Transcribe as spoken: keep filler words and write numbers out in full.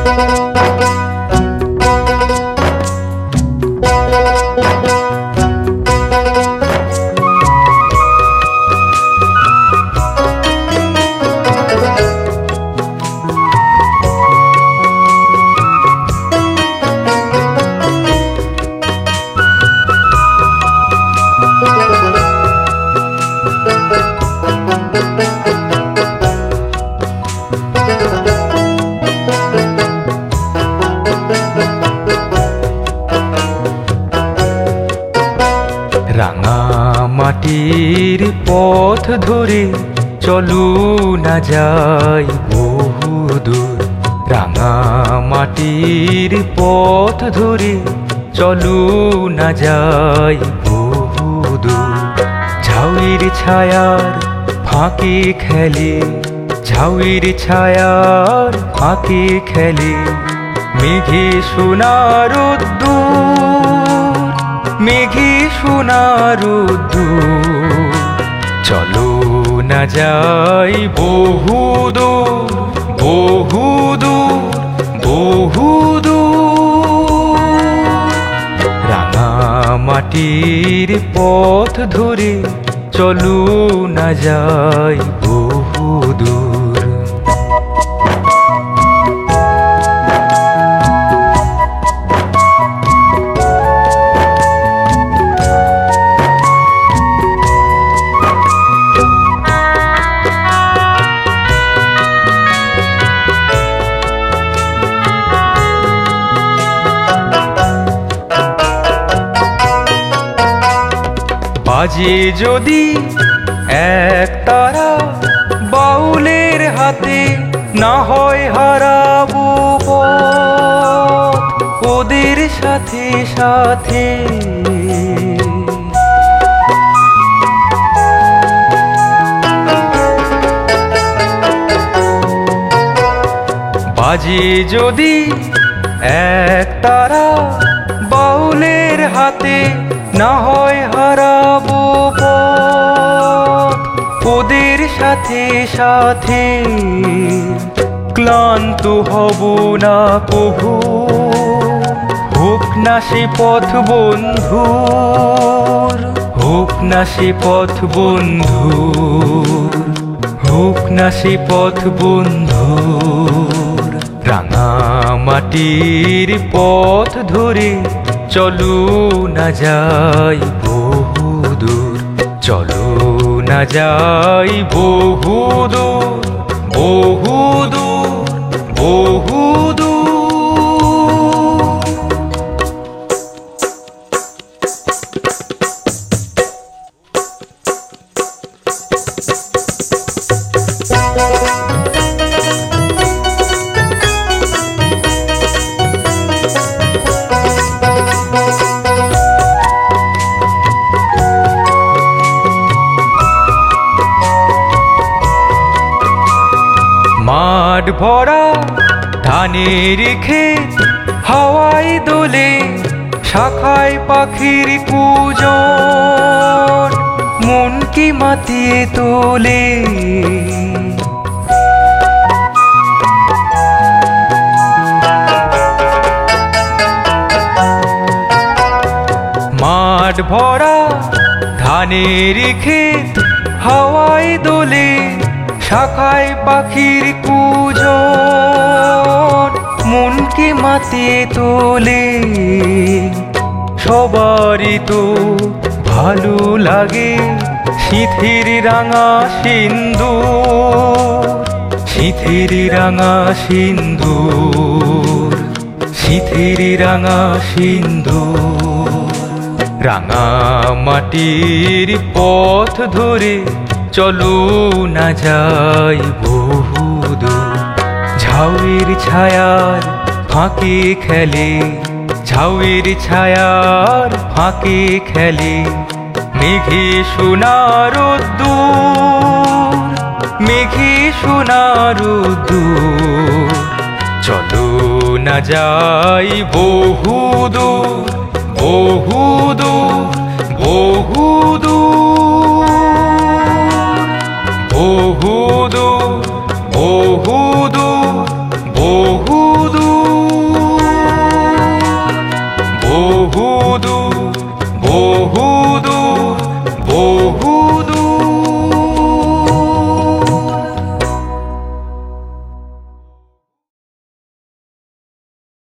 রাঙা মাটির পথ ধরে চলু না যাই বহু দূর। রাঙা মাটির পথ ধরে চলু না যাই বহু দূর। ঝাউয়ের ছায়ার ফাঁকে খেলে, ঝাউয়ের ছায়ার ফাঁকে খেলে মেঘে সোনার রোদ্দুর, মেঘে সোনার রোদ্দুর। চলো না যাই বহু দূর, বহু দূর, বহু দূর। রাঙা মাটির পথ ধরে চলো না যাই বহু দূর। বাজে যদি এক তারা বাউলের হাতে, না হয় হারাবো পথ ওদের সাথে সাথে। বাজে যদি এক তারা বাউলের হাতে, না হয় হারাবো পথ ওদের সাথে সাথে। ক্লান্ত হব না কভু, হোক না সে পথ বন্ধুর, হোক না সে পথ বন্ধুর, হোক না সে পথ বন্ধুর। রাঙা মাটির পথ ধরে চলো না যাই বহু দূর, চলো না যাই বহু দূর, বহু দূর, বহু দূর। মাঠ ভরা ধানের ক্ষেত, হাওয়ায় দোলে শাখায় পাখির কুজন, মনকে মাতিয়ে তোলে। মাঠ ভরা ধানের ক্ষেত, হাওয়ায় দোলে শাখায় পাখির কুজন, মনকে মাতিয়ে তোলে। সবারই তো ভালো লাগে শীতের রাঙা সিন্দুর, শীতের রাঙা সিন্দুর, শীতের রাঙা সিন্দুর। রাঙা মাটির পথ ধরে চলো না যাই বহু দূর। ঝাউয়ের ছায়ার ফাঁকে খেলে, ঝাউয়ের ছায়ার ফাঁকে খেলে মেঘে সোনার রোদ্দুর, মেঘে সোনার রোদ্দুর। চলো না যাই বহু দূর, বহু দূর, বহু